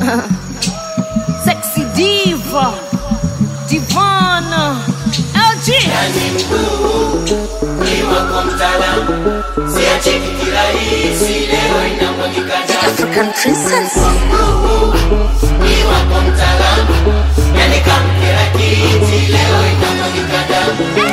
Sexy diva, divana, LG. Yani mkuu, ni wako mtaalamu, siachiki kirahisi, leo inamwagika damu. African princess. Ni wako mtaalamu, yani kamkera kiti, leo inamwagika damu.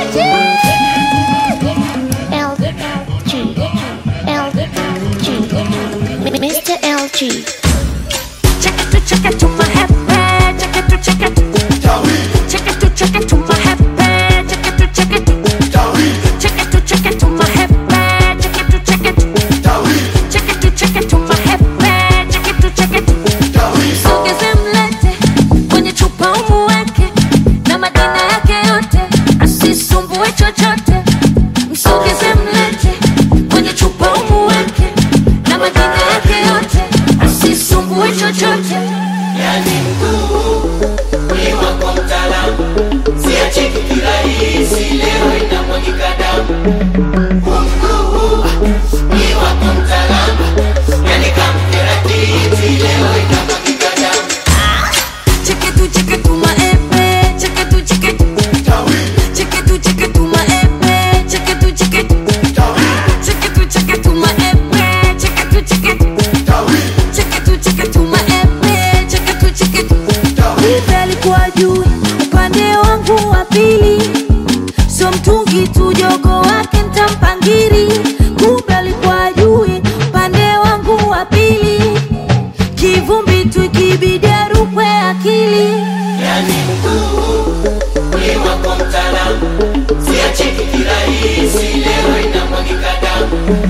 Mr. LG. Check it to my happy. Check it to my happy. Check it to my happy. Check it to my happy. Sogeze mlete kwenye chupa umuweke na madina yake yote, asisumbue chochote. Msogeze mlete kwenye chupa umuweke na madina yake yote, asisumbue chochote. Yani mkuu, ni wako mtaalamu, siachiki kirahisi, leo inamwagika damu. Mkuu, ni wako mtaalamu, yani kamkera kiti, leo inamwagika damu. Check it to my happy. Check it to my happy. Check it to my happy. Check it to my happy. Check it. Ubeli kwa juu, upande wangu wa pili, so mtungi tu jogo wake ntampangiri. Ubeli kwa juu, upande wangu wa pili, kivumbi tu ikibidi arukwe akili. Yani mkuu, ni wako mtaalamu, siachiki kirahisi, leo inamwagika damu.